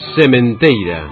Sementeira.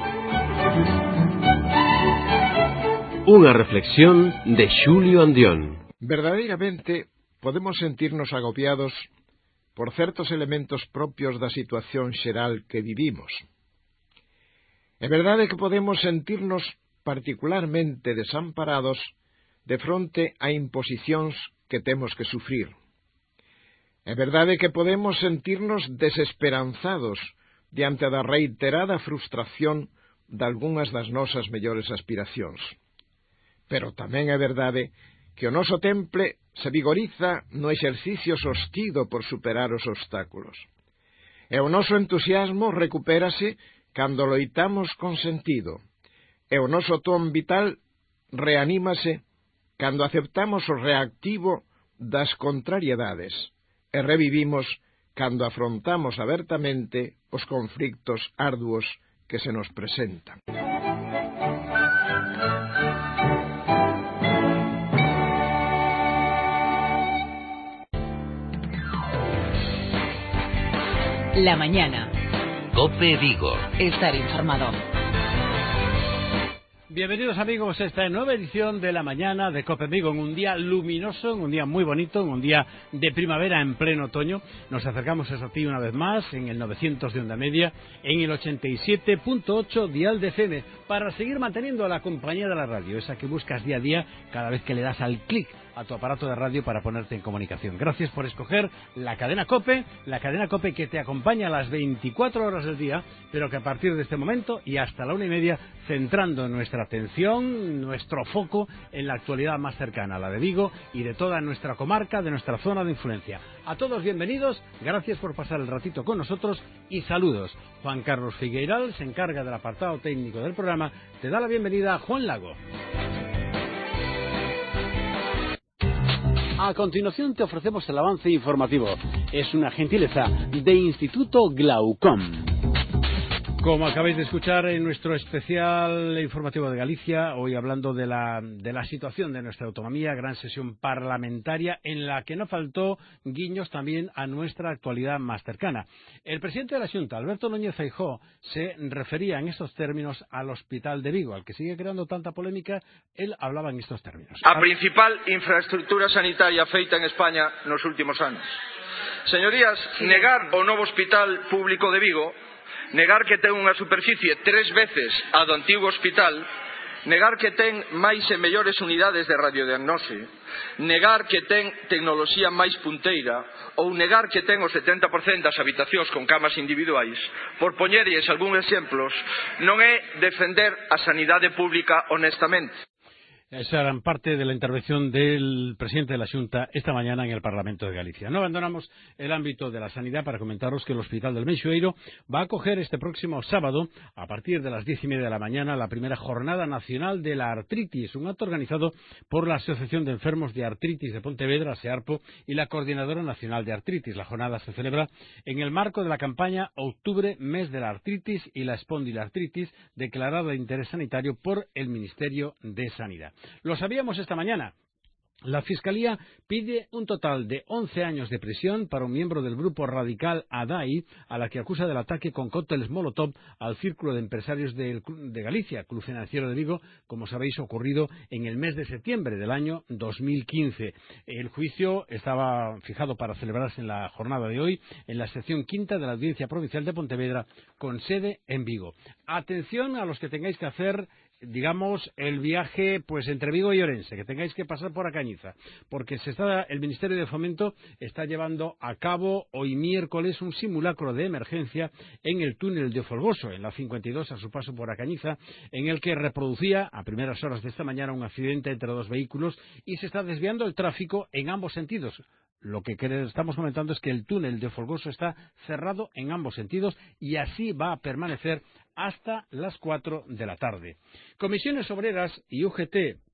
Unha reflexión de Xulio Andión. Verdadeiramente podemos sentirnos agobiados por certos elementos propios da situación xeral que vivimos. É verdade que podemos sentirnos particularmente desamparados de fronte a imposicións que temos que sufrir. É verdade que podemos sentirnos desesperanzados diante da reiterada frustración de algunhas das nosas mellores aspiracións. Pero tamén é verdade que o noso temple se vigoriza no exercicio sostido por superar os obstáculos. E o noso entusiasmo recupérase cando loitamos con sentido. E o noso ton vital reanímase cando aceptamos o reactivo das contrariedades e revivimos cando afrontamos abertamente os conflictos arduos que se nos presentan. La mañana. COPE Vigo. Estar informado. Bienvenidos amigos a esta nueva edición de La Mañana de COPE Vigo, en un día luminoso, en un día muy bonito, en un día de primavera en pleno otoño. Nos acercamos hasta ti una vez más en el 900 de onda media, en el 87.8 dial de FM, para seguir manteniendo la compañía de la radio, esa que buscas día a día cada vez que le das al clic a tu aparato de radio para ponerte en comunicación. Gracias por escoger la cadena COPE que te acompaña a las 24 horas del día, pero que a partir de este momento y hasta la 1:30, centrando nuestra atención, nuestro foco en la actualidad más cercana, la de Vigo y de toda nuestra comarca, de nuestra zona de influencia. A todos bienvenidos, gracias por pasar el ratito con nosotros y saludos. Juan Carlos Figueiral se encarga del apartado técnico del programa. Te da la bienvenida a Juan Lago. A continuación te ofrecemos el avance informativo. Es una gentileza de Instituto Glaucom. Como acabáis de escuchar en nuestro especial informativo de Galicia, hoy hablando de la situación de nuestra autonomía, gran sesión parlamentaria en la que no faltó guiños también a nuestra actualidad más cercana. El presidente de la Xunta, Alberto Núñez Feijóo, se refería en estos términos al Hospital de Vigo, al que sigue creando tanta polémica. Él hablaba en estos términos. A principal infraestructura sanitaria feita en España nos últimos anos. Señorías, negar o novo Hospital Público de Vigo, negar que ten unha superficie 3 veces a do antigo hospital, negar que ten máis e mellores unidades de radiodiagnose, negar que ten tecnoloxía máis punteira ou negar que ten o 70% das habitacións con camas individuais, por poñerlles algún exemplos, non é defender a sanidade pública honestamente. Esa era parte de la intervención del presidente de la Xunta esta mañana en el Parlamento de Galicia. No abandonamos el ámbito de la sanidad para comentaros que el Hospital del Meixoeiro va a acoger este próximo sábado, a partir de las 10:30 de la mañana, la primera Jornada Nacional de la Artritis, un acto organizado por la Asociación de Enfermos de Artritis de Pontevedra, SEARPO, y la Coordinadora Nacional de Artritis. La jornada se celebra en el marco de la campaña Octubre, Mes de la Artritis y la Espondilartritis, declarada de interés sanitario por el Ministerio de Sanidad. Lo sabíamos esta mañana. La Fiscalía pide un total de 11 años de prisión para un miembro del grupo radical ADAI, a la que acusa del ataque con cócteles Molotov al Círculo de Empresarios de Galicia, Club Financiero de Vigo, como sabéis, ocurrido en el mes de septiembre del año 2015. El juicio estaba fijado para celebrarse en la jornada de hoy en la sección quinta de la Audiencia Provincial de Pontevedra, con sede en Vigo. Atención a los que tengáis que hacer, digamos, el viaje pues entre Vigo y Orense, que tengáis que pasar por Acañiza, porque el Ministerio de Fomento está llevando a cabo hoy miércoles un simulacro de emergencia en el túnel de Folgoso, en la 52, a su paso por Acañiza, en el que reproducía a primeras horas de esta mañana un accidente entre dos vehículos y se está desviando el tráfico en ambos sentidos. Lo que estamos comentando es que el túnel de Folgoso está cerrado en ambos sentidos y así va a permanecer hasta las 4 de la tarde. Comisiones Obreras y UGT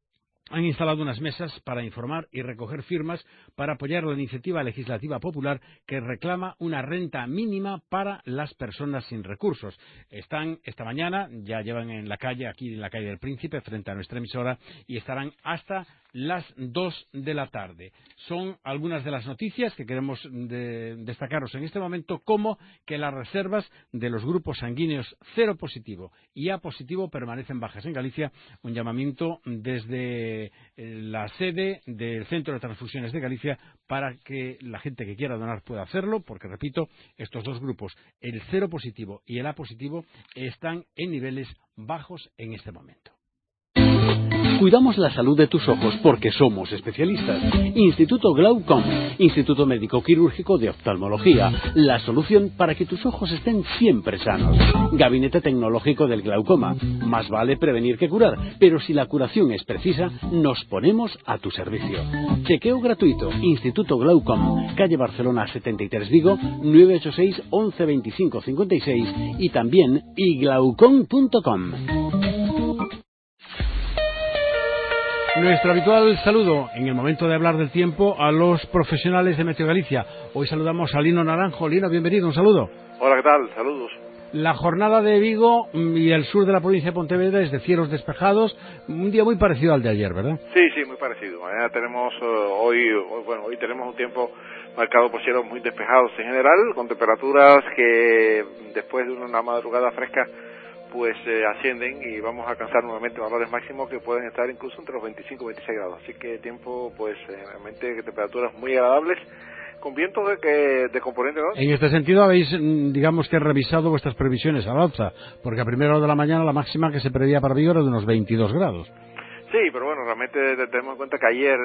han instalado unas mesas para informar y recoger firmas para apoyar la iniciativa legislativa popular que reclama una renta mínima para las personas sin recursos. Están esta mañana, ya llevan en la calle, aquí en la calle del Príncipe, frente a nuestra emisora, y estarán hasta las 2 de la tarde. Son algunas de las noticias que queremos destacaros en este momento, como que las reservas de los grupos sanguíneos cero positivo y A positivo permanecen bajas en Galicia, un llamamiento desde la sede del Centro de Transfusiones de Galicia para que la gente que quiera donar pueda hacerlo, porque, repito, estos dos grupos, el cero positivo y el A positivo, están en niveles bajos en este momento. Cuidamos la salud de tus ojos porque somos especialistas. Instituto Glaucom, Instituto Médico Quirúrgico de Oftalmología, la solución para que tus ojos estén siempre sanos. Gabinete tecnológico del glaucoma. Más vale prevenir que curar, pero si la curación es precisa, nos ponemos a tu servicio. Chequeo gratuito, Instituto Glaucom, calle Barcelona 73 Vigo, 986 11 25 56 y también iglaucom.com. Nuestro habitual saludo en el momento de hablar del tiempo a los profesionales de Meteo Galicia. Hoy saludamos a Lino Naranjo. Lino, bienvenido, un saludo. Hola, ¿qué tal? Saludos. La jornada de Vigo y el sur de la provincia de Pontevedra es de cielos despejados, un día muy parecido al de ayer, ¿verdad? Sí, muy parecido. Mañana tenemos, hoy tenemos un tiempo marcado por cielos muy despejados en general, con temperaturas que después de una madrugada fresca pues ascienden y vamos a alcanzar nuevamente valores máximos que pueden estar incluso entre los 25 y 26 grados. Así que tiempo, pues, realmente temperaturas muy agradables, con vientos de componente norte. En este sentido habéis, digamos que revisado vuestras previsiones al alza, porque a primera hora de la mañana la máxima que se preveía para Vigo era de unos 22 grados. Sí, pero bueno, realmente tenemos en cuenta que ayer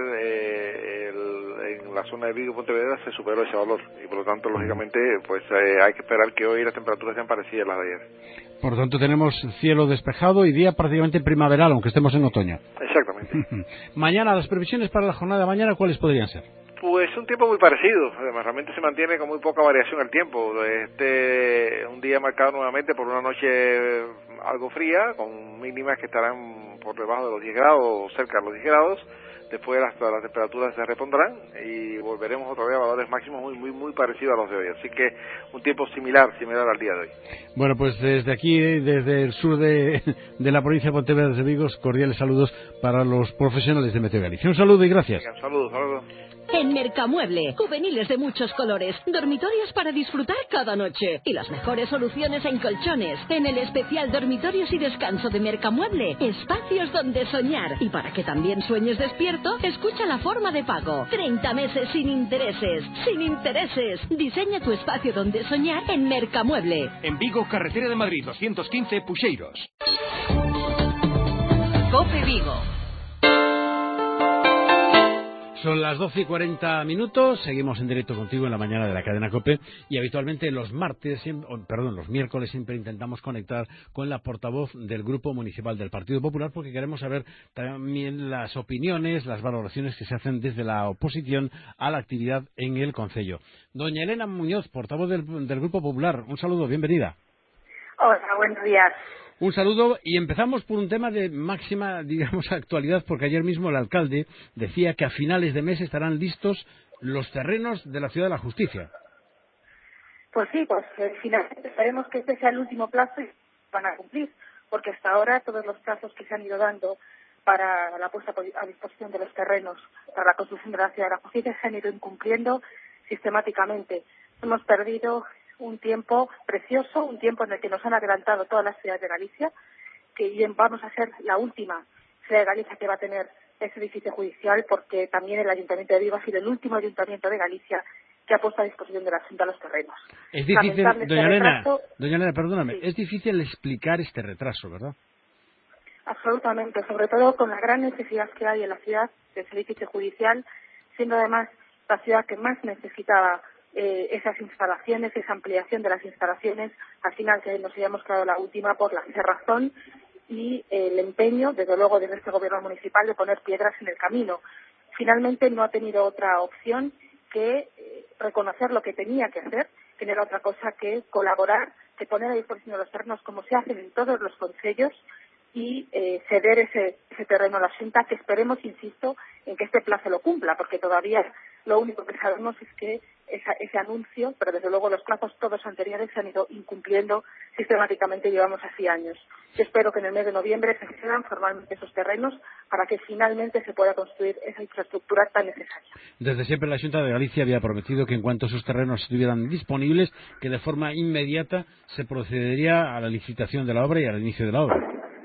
en la zona de Vigo y Pontevedra se superó ese valor y por lo tanto, lógicamente, pues hay que esperar que hoy las temperaturas sean parecidas a las de ayer. Por lo tanto, tenemos cielo despejado y día prácticamente primaveral, aunque estemos en otoño. Exactamente. Mañana, las previsiones para la jornada de mañana, ¿cuáles podrían ser? Pues un tiempo muy parecido, además realmente se mantiene con muy poca variación el tiempo. Un día marcado nuevamente por una noche algo fría, con mínimas que estarán por debajo de los 10 grados o cerca de los 10 grados. Después las temperaturas se repondrán y volveremos otra vez a valores máximos muy parecidos a los de hoy. Así que un tiempo similar al día de hoy. Bueno, pues desde aquí, desde el sur de la provincia de Pontevedra de Vigo, cordiales saludos para los profesionales de Meteo Galicia. Un saludo y gracias. Venga, saludos. En Mercamueble, juveniles de muchos colores, dormitorios para disfrutar cada noche y las mejores soluciones en colchones. En el especial Dormitorios y Descanso de Mercamueble, espacios donde soñar. Y para que también sueñes despierto, escucha la forma de pago. 30 meses sin intereses. ¡Sin intereses! Diseña tu espacio donde soñar en Mercamueble. En Vigo, carretera de Madrid, 215, Puxeiros. COPE Vigo. Son las 12:40 minutos, seguimos en directo contigo en la mañana de la cadena COPE y habitualmente los miércoles siempre intentamos conectar con la portavoz del Grupo Municipal del Partido Popular porque queremos saber también las opiniones, las valoraciones que se hacen desde la oposición a la actividad en el concello. Doña Elena Muñoz, portavoz del Grupo Popular, un saludo, bienvenida. Hola, buenos días. Un saludo y empezamos por un tema de máxima, digamos, actualidad, porque ayer mismo el alcalde decía que a finales de mes estarán listos los terrenos de la Ciudad de la Justicia. Pues sí, finalmente esperemos que este sea el último plazo y van a cumplir, porque hasta ahora todos los plazos que se han ido dando para la puesta a disposición de los terrenos para la construcción de la Ciudad de la Justicia se han ido incumpliendo sistemáticamente. Hemos perdido un tiempo precioso, un tiempo en el que nos han adelantado todas las ciudades de Galicia, que vamos a ser la última ciudad de Galicia que va a tener ese edificio judicial, porque también el Ayuntamiento de Vigo ha sido el último ayuntamiento de Galicia que ha puesto a disposición de la Junta los terrenos. Es difícil, doña Elena, perdóname, sí. Es difícil explicar este retraso, ¿verdad? Absolutamente, sobre todo con la gran necesidad que hay en la ciudad de ese edificio judicial, siendo además la ciudad que más necesitaba esas instalaciones, esa ampliación de las instalaciones. Al final que nos hayamos quedado la última por la cerrazón y el empeño, desde luego, de este gobierno municipal de poner piedras en el camino. Finalmente no ha tenido otra opción que reconocer lo que tenía que hacer, que no era otra cosa que colaborar, que poner a disposición de los terrenos como se hacen en todos los concellos y ceder ese terreno a la Xunta, que esperemos, insisto, en que este plazo lo cumpla, porque todavía lo único que sabemos es que ese anuncio, pero desde luego los plazos todos anteriores se han ido incumpliendo sistemáticamente, llevamos así años. Yo espero que en el mes de noviembre se cedan formalmente esos terrenos para que finalmente se pueda construir esa infraestructura tan necesaria. Desde siempre la Xunta de Galicia había prometido que en cuanto esos terrenos estuvieran disponibles, que de forma inmediata se procedería a la licitación de la obra y al inicio de la obra.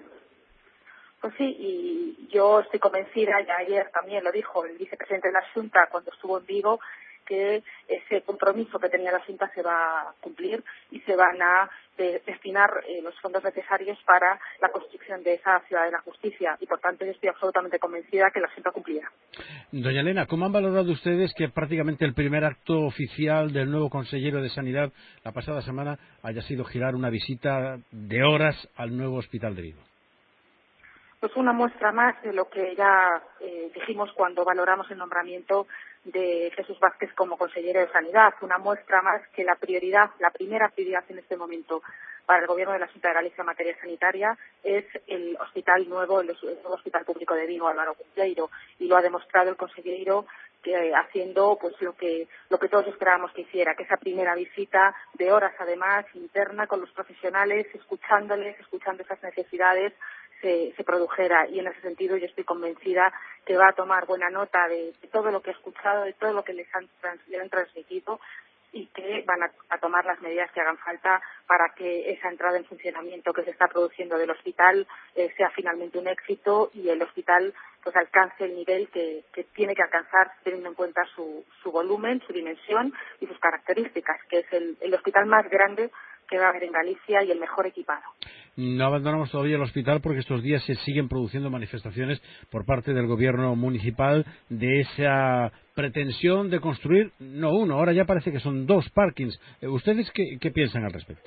Pues sí, y yo estoy convencida, y ayer también lo dijo el vicepresidente de la Xunta cuando estuvo en Vigo, que ese compromiso que tenía la Xunta se va a cumplir y se van a destinar los fondos necesarios para la construcción de esa ciudad de la justicia y por tanto yo estoy absolutamente convencida que la Xunta cumplirá. Doña Elena, ¿cómo han valorado ustedes que prácticamente el primer acto oficial del nuevo consejero de Sanidad la pasada semana haya sido girar una visita de horas al nuevo hospital de Vigo? Pues una muestra más de lo que ya dijimos cuando valoramos el nombramiento de Jesús Vázquez como consejero de Sanidad. Una muestra más que la primera prioridad en este momento para el Gobierno de la Xunta de Galicia en materia sanitaria es el hospital nuevo, el nuevo Hospital Público de Vigo, Álvaro Cunqueiro, y lo ha demostrado el consejero haciendo pues lo que todos esperábamos que hiciera, que esa primera visita de horas además interna con los profesionales, escuchando esas necesidades, se produjera, y en ese sentido yo estoy convencida que va a tomar buena nota de todo lo que ha escuchado, de todo lo que le han transmitido, y que van a tomar las medidas que hagan falta para que esa entrada en funcionamiento que se está produciendo del hospital sea finalmente un éxito y el hospital pues alcance el nivel que tiene que alcanzar teniendo en cuenta su volumen, su dimensión y sus características, que es el hospital más grande que va a haber en Galicia y el mejor equipado. No abandonamos todavía el hospital porque estos días se siguen produciendo manifestaciones por parte del gobierno municipal de esa pretensión de construir, no uno, ahora ya parece que son 2 parkings. ¿Ustedes qué piensan al respecto?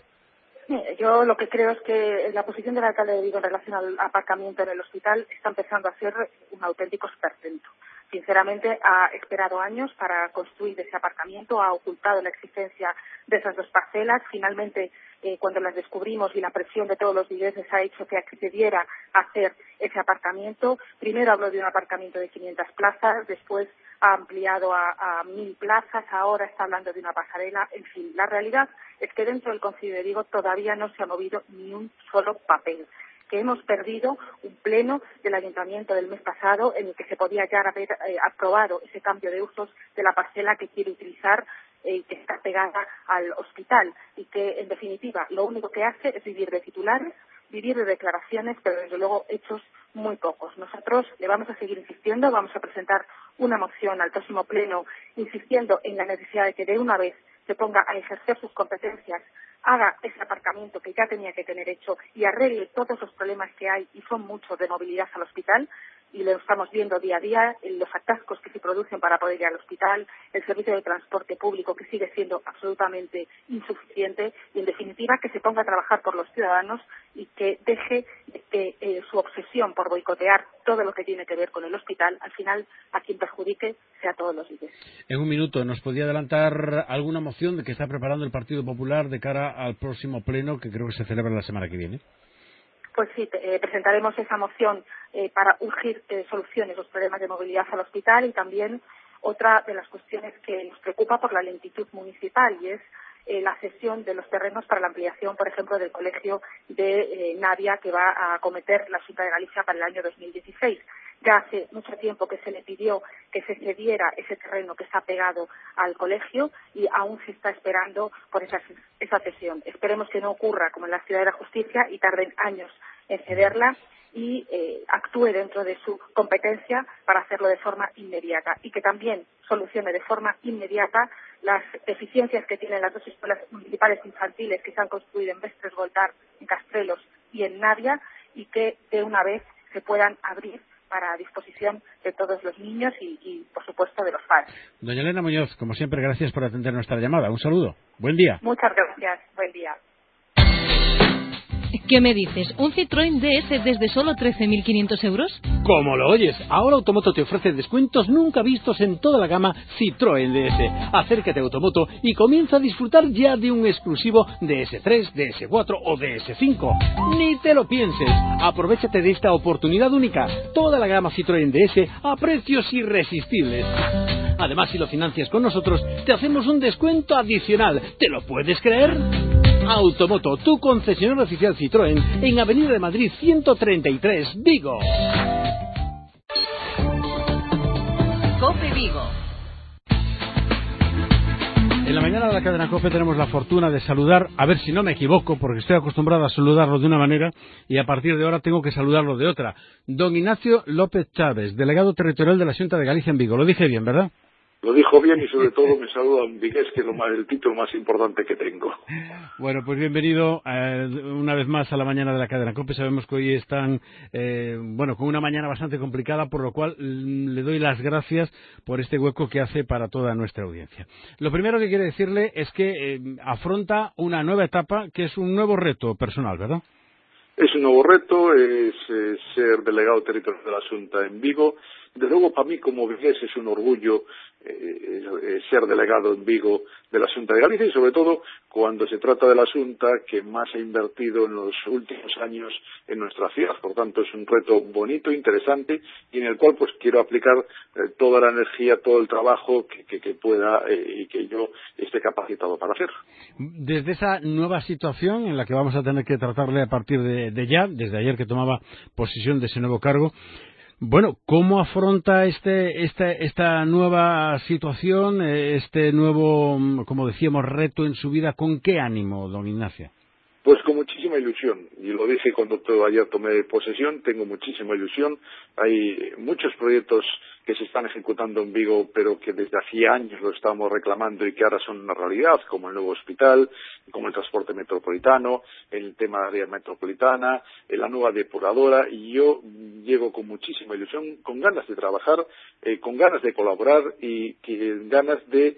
Yo lo que creo es que la posición del alcalde de Vigo en relación al aparcamiento en el hospital está empezando a ser un auténtico esperpento. Sinceramente, ha esperado años para construir ese aparcamiento, ha ocultado la existencia de esas 2 parcelas. Finalmente, cuando las descubrimos y la presión de todos los vigueses ha hecho que accediera a hacer ese aparcamiento, primero habló de un aparcamiento de 500 plazas, después ha ampliado a 1000 plazas, ahora está hablando de una pasarela. En fin, la realidad es que dentro del Concello de Vigo todavía no se ha movido ni un solo papel, que hemos perdido un pleno del Ayuntamiento del mes pasado en el que se podía ya haber aprobado ese cambio de usos de la parcela que quiere utilizar y que está pegada al hospital y que, en definitiva, lo único que hace es vivir de titulares, vivir de declaraciones, pero desde luego hechos muy pocos. Nosotros le vamos a seguir insistiendo, vamos a presentar una moción al próximo pleno insistiendo en la necesidad de que de una vez se ponga a ejercer sus competencias, haga ese aparcamiento que ya tenía que tener hecho y arregle todos los problemas que hay, y son muchos, de movilidad al hospital, y lo estamos viendo día a día, los atascos que se producen para poder ir al hospital, el servicio de transporte público que sigue siendo absolutamente insuficiente, y en definitiva que se ponga a trabajar por los ciudadanos y que deje que su obsesión por boicotear todo lo que tiene que ver con el hospital, al final a quien perjudique sea todos los días. En un minuto, ¿nos podría adelantar alguna moción de que está preparando el Partido Popular de cara al próximo pleno que creo que se celebra la semana que viene? Pues sí, presentaremos esa moción para urgir soluciones a los problemas de movilidad al hospital, y también otra de las cuestiones que nos preocupa por la lentitud municipal, y es la cesión de los terrenos para la ampliación, por ejemplo, del colegio de Navia que va a acometer la Xunta de Galicia para el año 2016. Ya hace mucho tiempo que se le pidió que se cediera ese terreno que está pegado al colegio y aún se está esperando por esa cesión. Esperemos que no ocurra como en la Ciudad de la Justicia y tarden años en cederla y actúe dentro de su competencia para hacerlo de forma inmediata, y que también solucione de forma inmediata las deficiencias que tienen las 2 escuelas municipales infantiles que se han construido en Mestres Voltar, en Castrelos y en Navia, y que de una vez se puedan abrir para disposición de todos los niños y por supuesto, de los padres. Doña Elena Muñoz, como siempre, gracias por atender nuestra llamada. Un saludo. Buen día. Muchas gracias. Buen día. ¿Qué me dices? ¿Un Citroën DS desde solo 13.500 euros? Como lo oyes, ahora Automoto te ofrece descuentos nunca vistos en toda la gama Citroën DS. Acércate a Automoto y comienza a disfrutar ya de un exclusivo DS3, DS4 o DS5. Ni te lo pienses. Aprovéchate de esta oportunidad única. Toda la gama Citroën DS a precios irresistibles. Además, si lo financias con nosotros, te hacemos un descuento adicional. ¿Te lo puedes creer? Automoto, tu concesionario oficial Citroën, en Avenida de Madrid 133, Vigo. COPE Vigo. En la mañana de la cadena COPE tenemos la fortuna de saludar, a ver si no me equivoco, porque estoy acostumbrado a saludarlo de una manera y a partir de ahora tengo que saludarlo de otra. Don Ignacio López Chávez, delegado territorial de la Xunta de Galicia en Vigo. Lo dije bien, ¿verdad? Lo dijo bien y sobre todo me saluda un vigués, que es el título más importante que tengo. Bueno, pues bienvenido una vez más a la mañana de la cadena COPE. Sabemos que hoy están, con una mañana bastante complicada, por lo cual le doy las gracias por este hueco que hace para toda nuestra audiencia. Lo primero que quiero decirle es que afronta una nueva etapa, que es un nuevo reto personal, ¿verdad? Es un nuevo reto, es ser delegado territorial de la Xunta en Vigo. Desde luego, para mí como vigués es un orgullo ser delegado en Vigo de la Xunta de Galicia y sobre todo cuando se trata de la Xunta que más ha invertido en los últimos años en nuestra ciudad. Por tanto, es un reto bonito, interesante y en el cual pues quiero aplicar toda la energía, todo el trabajo que pueda y que yo esté capacitado para hacer. Desde esa nueva situación en la que vamos a tener que tratarle a partir de ya, desde ayer que tomaba posesión de ese nuevo cargo, bueno, ¿cómo afronta esta nueva situación, este nuevo, como decíamos, reto en su vida? ¿Con qué ánimo, don Ignacio? Pues con muchísima ilusión, y lo dije cuando ayer tomé posesión, tengo muchísima ilusión. Hay muchos proyectos que se están ejecutando en Vigo, pero que desde hacía años lo estábamos reclamando y que ahora son una realidad, como el nuevo hospital, como el transporte metropolitano, el tema de área metropolitana, la nueva depuradora, y yo llego con muchísima ilusión, con ganas de trabajar, con ganas de colaborar y ganas de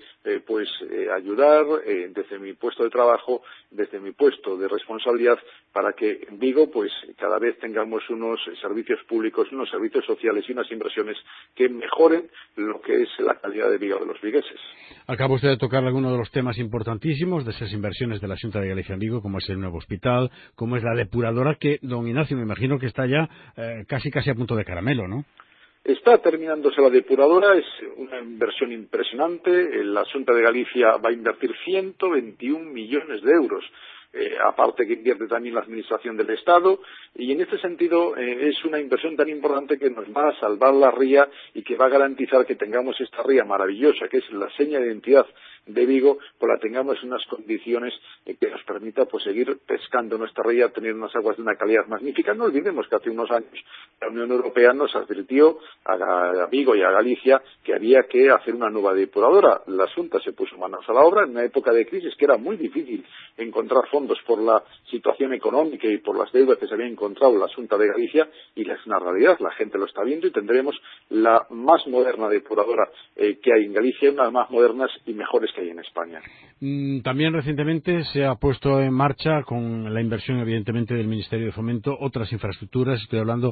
ayudar desde mi puesto de trabajo, desde mi puesto de responsabilidad, para que en Vigo pues cada vez tengamos unos servicios públicos, unos servicios sociales y unas inversiones que mejoren lo que es la calidad de vida de los vigueses. Acaba usted de tocar algunos de los temas importantísimos de esas inversiones de la Xunta de Galicia en Vigo, como es el nuevo hospital, como es la depuradora, que, don Ignacio, me imagino que está ya casi a punto de caramelo, ¿no? Está terminándose la depuradora, es una inversión impresionante. La Xunta de Galicia va a invertir 121 millones de euros. Aparte que invierte también la Administración del Estado, y en este sentido es una inversión tan importante que nos va a salvar la ría y que va a garantizar que tengamos esta ría maravillosa, que es la seña de identidad de Vigo, pues la tengamos en unas condiciones que nos permita pues seguir pescando nuestra ría, tener unas aguas de una calidad magnífica. No olvidemos que hace unos años la Unión Europea nos advirtió a Vigo y a Galicia que había que hacer una nueva depuradora. La Xunta se puso manos a la obra en una época de crisis que era muy difícil encontrar fondos por la situación económica y por las deudas que se había encontrado la Xunta de Galicia, y es una realidad, la gente lo está viendo y tendremos la más moderna depuradora que hay en Galicia, una de las más modernas y mejores que hay en España. También recientemente se ha puesto en marcha, con la inversión evidentemente del Ministerio de Fomento, otras infraestructuras. Estoy hablando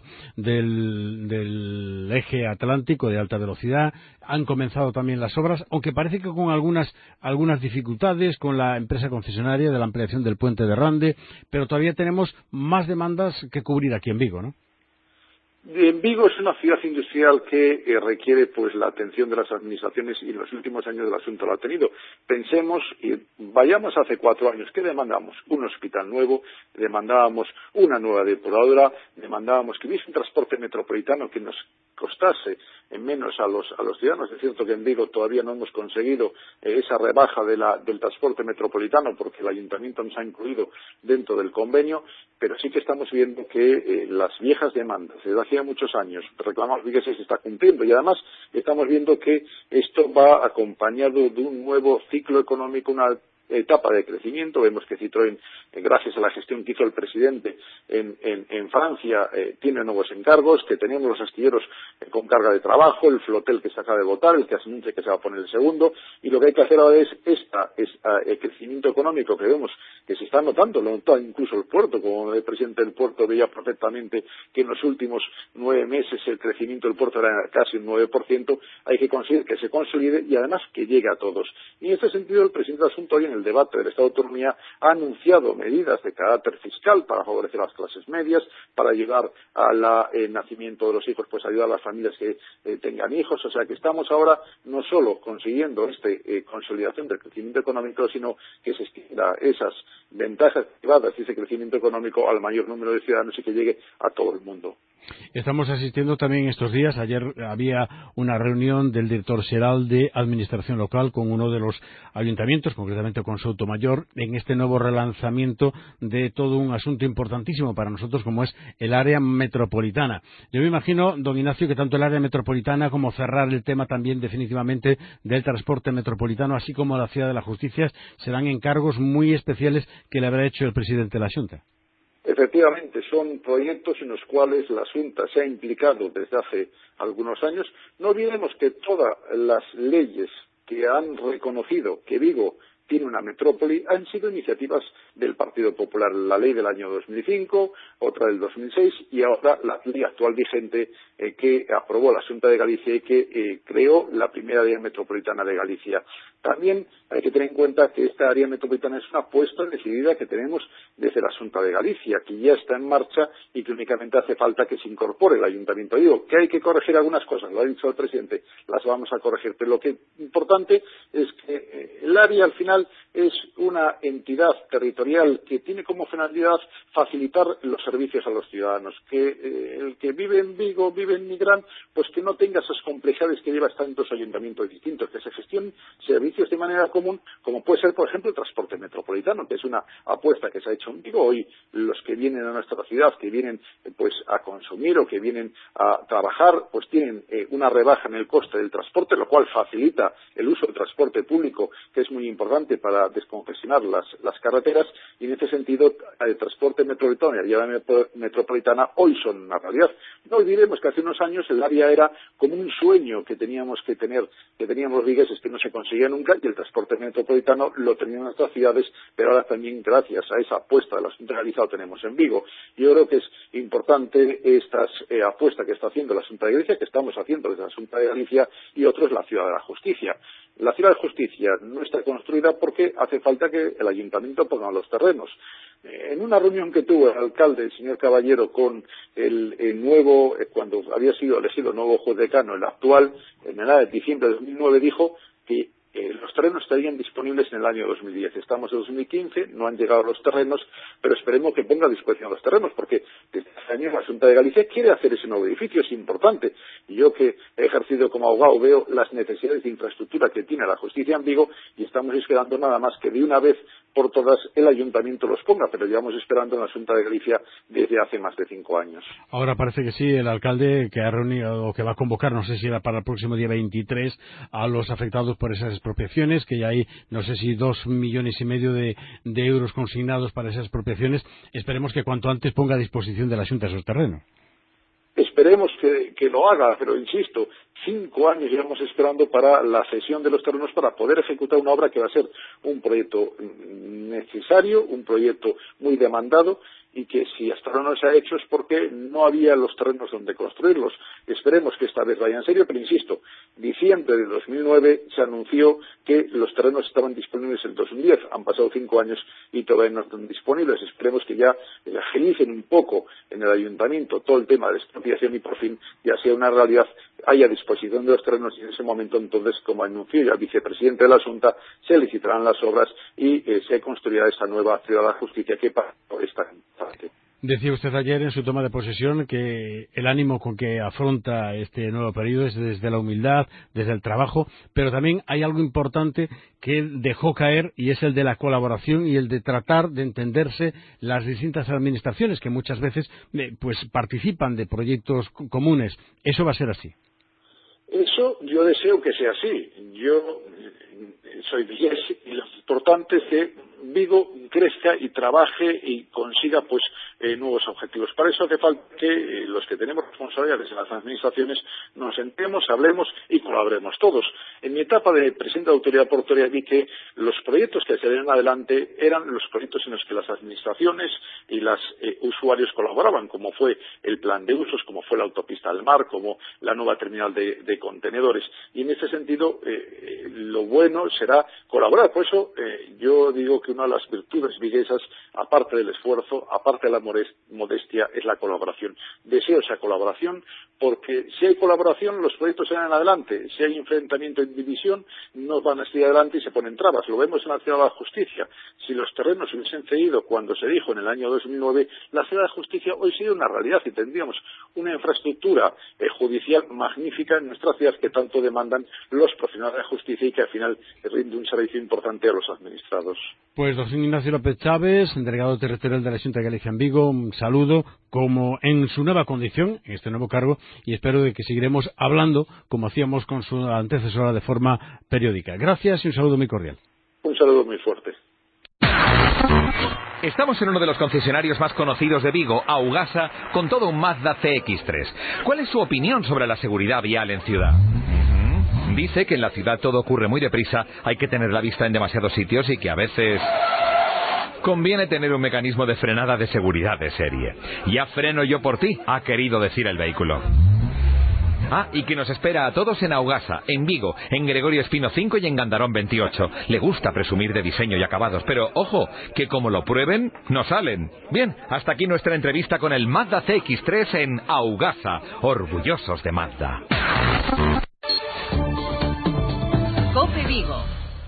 del eje atlántico de alta velocidad. Han comenzado también las obras, aunque parece que con algunas dificultades con la empresa concesionaria de la ampliación del puente de Rande, pero todavía tenemos más demandas que cubrir aquí en Vigo, ¿no? En Vigo es una ciudad industrial que requiere pues la atención de las administraciones, y en los últimos años el asunto lo ha tenido. Pensemos y vayamos hace 4 años. ¿Qué demandamos? Un hospital nuevo, demandábamos una nueva depuradora, demandábamos que hubiese un transporte metropolitano que nos costase menos a los ciudadanos. Es cierto que en Vigo todavía no hemos conseguido esa rebaja del transporte metropolitano porque el ayuntamiento nos ha incluido dentro del convenio, pero sí que estamos viendo que las viejas demandas desde hace muchos años reclamamos que se está cumpliendo, y además estamos viendo que esto va acompañado de un nuevo ciclo económico, una etapa de crecimiento. Vemos que Citroën, gracias a la gestión que hizo el presidente en Francia, tiene nuevos encargos, que tenemos los astilleros con carga de trabajo, el flotel que se acaba de votar, el que se anuncia que se va a poner el segundo, y lo que hay que hacer ahora es el crecimiento económico que vemos que se está notando, lo notó incluso el puerto, como el presidente del puerto veía perfectamente que en los últimos 9 meses el crecimiento del puerto era casi un 9%, hay que conseguir que se consolide y además que llegue a todos. Y en este sentido el presidente del asunto hoy en el debate del Estado de Autonomía, ha anunciado medidas de carácter fiscal para favorecer a las clases medias, para ayudar al nacimiento de los hijos, pues ayudar a las familias que tengan hijos. O sea que estamos ahora no solo consiguiendo consolidación del crecimiento económico, sino que se extienda esas ventajas privadas y ese crecimiento económico al mayor número de ciudadanos y que llegue a todo el mundo. Estamos asistiendo también estos días. Ayer había una reunión del director xeral de Administración Local con uno de los ayuntamientos, concretamente con Soutomayor, en este nuevo relanzamiento de todo un asunto importantísimo para nosotros como es el área metropolitana. Yo me imagino, don Ignacio, que tanto el área metropolitana como cerrar el tema también definitivamente del transporte metropolitano, así como la Ciudad de la Justicia, serán encargos muy especiales que le habrá hecho el presidente de la Xunta. Efectivamente, son proyectos en los cuales la Xunta se ha implicado desde hace algunos años. No olvidemos que todas las leyes que han reconocido que Vigo tiene una metrópoli han sido iniciativas del Partido Popular. La ley del año 2005, otra del 2006 y ahora la ley actual vigente que aprobó la Xunta de Galicia y que creó la primera área metropolitana de Galicia. También hay que tener en cuenta que esta área metropolitana es una apuesta decidida que tenemos desde la Xunta de Galicia, que ya está en marcha y que únicamente hace falta que se incorpore el Ayuntamiento. Digo que hay que corregir algunas cosas, lo ha dicho el presidente, las vamos a corregir, pero lo que es importante es que el área al final es una entidad territorial que tiene como finalidad facilitar los servicios a los ciudadanos, que el que vive en Vigo, vive en Nigrán, pues que no tenga esas complejidades que lleva tantos ayuntamientos distintos, que se gestionen servicios de manera común, como puede ser, por ejemplo, el transporte metropolitano, que es una apuesta que se ha hecho en Vigo. Hoy los que vienen a nuestra ciudad, que vienen pues a consumir o que vienen a trabajar, pues tienen una rebaja en el coste del transporte, lo cual facilita el uso del transporte público, que es muy importante para descongestionar las carreteras, y en este sentido el transporte metropolitano y la área metropolitana hoy son una realidad. No olvidemos que hace unos años el área era como un sueño que teníamos que tener, que teníamos los vigueses, que no se conseguía nunca, y el transporte metropolitano lo tenían nuestras ciudades, pero ahora también gracias a esa apuesta de la Xunta de Galicia lo tenemos en Vigo. Yo creo que es importante esta apuesta que está haciendo la Xunta de Galicia, que estamos haciendo desde la Xunta de Galicia, y otro es la Ciudad de la Justicia. La Ciudad de Justicia no está construida porque hace falta que el Ayuntamiento ponga los terrenos. En una reunión que tuvo el alcalde, el señor Caballero, con el nuevo, cuando había sido elegido nuevo juez decano, el actual, en el año de diciembre de 2009, dijo que los terrenos estarían disponibles en el año 2010. Estamos en 2015, no han llegado los terrenos, pero esperemos que ponga a disposición los terrenos, porque desde hace años la Xunta de Galicia quiere hacer ese nuevo edificio, es importante. Y yo, que he ejercido como abogado, veo las necesidades de infraestructura que tiene la justicia en Vigo, y estamos esperando nada más que de una vez por todas el Ayuntamiento los ponga, pero llevamos esperando en la Xunta de Galicia desde hace más de 5 años. Ahora parece que sí, el alcalde que ha reunido o que va a convocar, no sé si era para el próximo día 23, a los afectados por esas expropiaciones, que ya hay, no sé si 2,5 millones de euros consignados para esas expropiaciones. Esperemos que cuanto antes ponga a disposición de la Xunta esos terrenos. Esperemos que lo haga, pero insisto, 5 años llevamos esperando para la cesión de los terrenos para poder ejecutar una obra que va a ser un proyecto necesario, un proyecto muy demandado, y que si hasta ahora no se ha hecho es porque no había los terrenos donde construirlos. Esperemos que esta vez vaya en serio, pero insisto, diciembre de 2009 se anunció que los terrenos estaban disponibles en 2010. Han pasado 5 años y todavía no están disponibles. Esperemos que ya agilicen un poco en el Ayuntamiento todo el tema de la expropiación y por fin ya sea una realidad, haya disposición de los terrenos, y en ese momento entonces, como anunció ya el vicepresidente de la Xunta, se licitarán las obras y se construirá esa nueva Ciudad de la Justicia que para esta parte. Decía usted ayer en su toma de posesión que el ánimo con que afronta este nuevo periodo es desde la humildad, desde el trabajo, pero también hay algo importante que dejó caer, y es el de la colaboración y el de tratar de entenderse las distintas administraciones que muchas veces pues participan de proyectos comunes. ¿Eso va a ser así? Eso yo deseo que sea así. Yo soy vigués y lo importante es que Vigo crezca y trabaje y consiga pues nuevos objetivos. Para eso hace falta que los que tenemos responsabilidades en las administraciones nos sentemos, hablemos y colaboremos todos. En mi etapa de presidente de autoridad portuaria vi que los proyectos que se dieron adelante eran los proyectos en los que las administraciones y los usuarios colaboraban, como fue el plan de usos, como fue la autopista del mar, como la nueva terminal de contenedores. Y en ese sentido, lo bueno será colaborar. Por eso yo digo que una de las virtudes viguesas, aparte del esfuerzo, aparte de la modestia, es la colaboración. Deseo esa colaboración porque si hay colaboración los proyectos salen adelante. Si hay enfrentamiento y división no van a seguir adelante y se ponen trabas. Lo vemos en la Ciudad de la Justicia. Si los terrenos hubiesen cedido cuando se dijo en el año 2009, la Ciudad de la Justicia hoy sería una realidad y tendríamos una infraestructura judicial magnífica en nuestra ciudad que tanto demandan los profesionales de justicia y que al final rinde un servicio importante a los administrados. Pues don Ignacio López Chávez, delegado territorial de la Xunta de Galicia en Vigo, un saludo como en su nueva condición, en este nuevo cargo, y espero de que seguiremos hablando como hacíamos con su antecesora de forma periódica. Gracias y un saludo muy cordial. Un saludo muy fuerte. Estamos en uno de los concesionarios más conocidos de Vigo, Augasa, con todo un Mazda CX-3. ¿Cuál es su opinión sobre la seguridad vial en ciudad? Dice que en la ciudad todo ocurre muy deprisa, hay que tener la vista en demasiados sitios y que a veces conviene tener un mecanismo de frenada de seguridad de serie. Ya freno yo por ti, ha querido decir el vehículo. Y que nos espera a todos en Augasa, en Vigo, en Gregorio Espino 5 y en Gandarón 28. Le gusta presumir de diseño y acabados, pero ojo, que como lo prueben, no salen. Bien, hasta aquí nuestra entrevista con el Mazda CX-3 en Augasa, orgullosos de Mazda. COPE Vigo.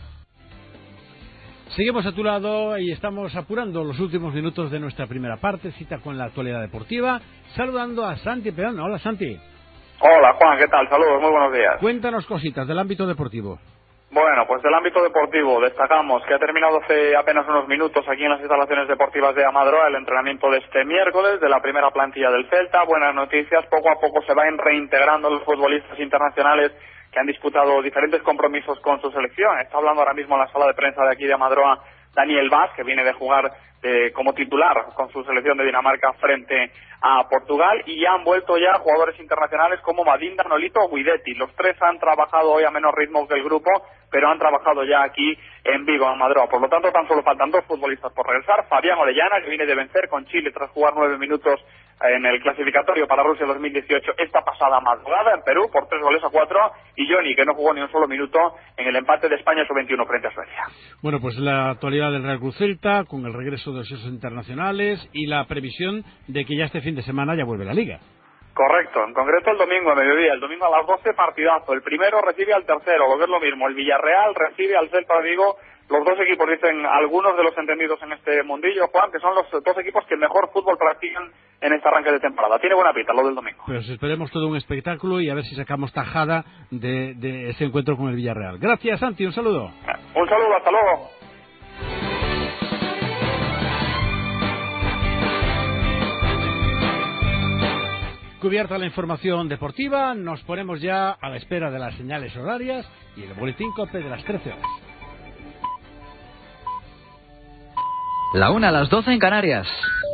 Seguimos a tu lado y estamos apurando los últimos minutos de nuestra primera parte, cita con la actualidad deportiva, saludando a Santi Peón. Hola, Santi. Hola, Juan, ¿qué tal? Saludos, muy buenos días. Cuéntanos cositas del ámbito deportivo. Bueno, pues del ámbito deportivo destacamos que ha terminado hace apenas unos minutos aquí en las instalaciones deportivas de Amadroa el entrenamiento de este miércoles de la primera plantilla del Celta. Buenas noticias, poco a poco se van reintegrando los futbolistas internacionales que han disputado diferentes compromisos con su selección. Está hablando ahora mismo en la sala de prensa de aquí de Amadroa Daniel Vaz, que viene de jugar como titular con su selección de Dinamarca frente a Portugal, y ya han vuelto ya jugadores internacionales como Madinda, Nolito o Guidetti. Los tres han trabajado hoy a menos ritmo que el grupo, pero han trabajado ya aquí en Vigo, en Madroa. Por lo tanto, tan solo faltan dos futbolistas por regresar. Fabián Orellana, que viene de vencer con Chile tras jugar 9 minutos en el clasificatorio para Rusia 2018 esta pasada madrugada en Perú por 3-4, y Johnny, que no jugó ni un solo minuto en el empate de España sub-21 frente a Suecia. Bueno, pues la actualidad del Real Cruz Celta con el regreso de los internacionales y la previsión de que ya este fin de semana ya vuelve la Liga. Correcto, en concreto el domingo a mediodía, el domingo a las 12 partidazo. El primero recibe al tercero, lo que es lo mismo, el Villarreal recibe al Celta de Vigo. Los dos equipos, dicen algunos de los entendidos en este mundillo, Juan, que son los dos equipos que mejor fútbol practican en este arranque de temporada. Tiene buena pinta lo del domingo. Pues esperemos todo un espectáculo y a ver si sacamos tajada de ese encuentro con el Villarreal. Gracias, Santi, un saludo. Un saludo, hasta luego. Cubierta la información deportiva, nos ponemos ya a la espera de las señales horarias y el boletín COPE de las 13 horas. La 1 a las 12 en Canarias.